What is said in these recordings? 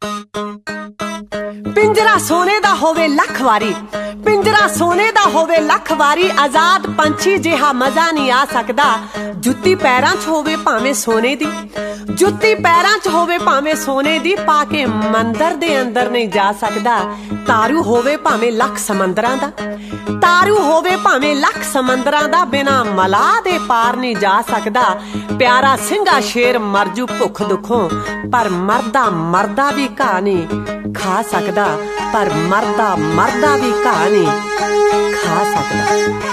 पिंजरा सोने दा होवे लख वारी, पिंजरा सोने दा होवे लख वारी, आजाद पंछी जिहा मजा नहीं आ सकदा। जुत्ती पैरां च होवे भावें सोने दी, जुत्ती पैरां च होवे भावें सोने दी, पाके मंदर दे अंदर नहीं जा सकदा। तारू होवे भावें लख समंदरां दा, तारू होवे भावें लख समंदरां दा, बिना मला दे पार नहीं जा सकदा। प्यारा सिंघा शेर मरजू भुख दुखों, पर मरदा मरदा भी घा नहीं खा सकदा, पर मरदा मरदा भी घा नहीं खा सकदा।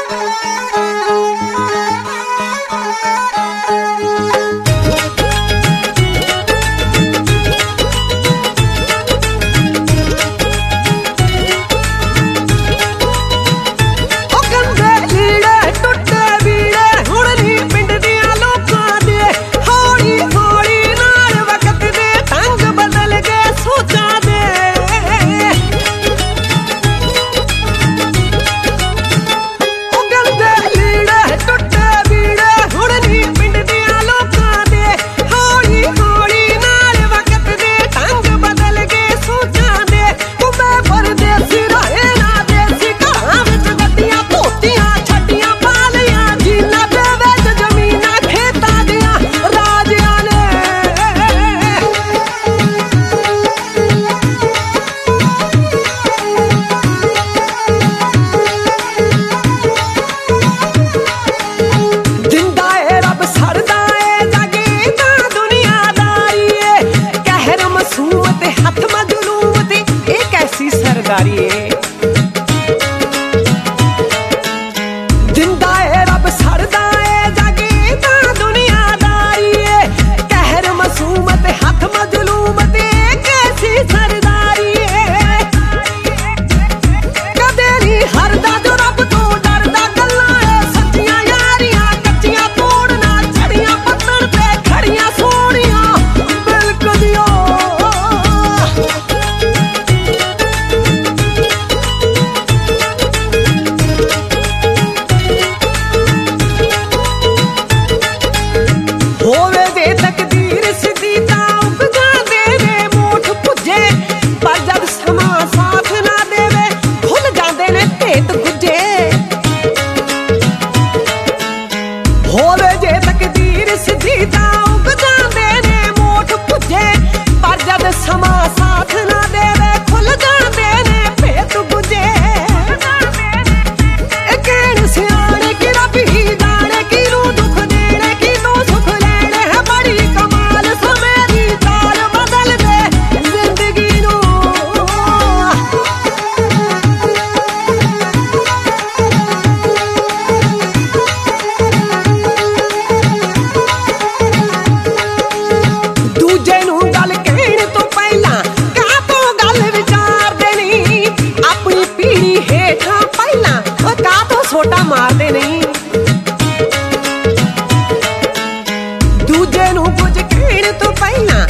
जिंदा है रब सरदा है जागे ता दुनियादारी है, कहर मसूमत हथ मजलूमत कैसी सरदारी है। कदे नहीं हरदा जो रब तो डरदा, गल्लां है सच्चियां यारियां कच्चियां तोड़ना, छड़ियां पत्थर ते खड़ियां सोनियां बिलकुदियों। होवे दे तकदीर सिद्धी तां उग जांदे ने मोठ पुज्जे, पर जब समा साथ ना देवे खुल जांदे ने भेत गुज्जे। होवे जे तकदीर सिद्धी तां उग जांदे ने मोठ पुज्जे, पर जब समा साथ ना देवे खुल जांदे ने भेत गुज्जे। कहण सियाणे कि रब ही जाने कि नूं दुख देने कि तू सुख लेने है, बड़ी कमाल समय दी चाल बदल दे जिंदगी नूं। दूजे नूं गल कहण तो पहला काह तो गल विचारदे नहीं, अपनी पीढ़ी हेठां पहला काह तो सोटा मारदे नहीं। दूजे नूं कुछ कहण तो पहला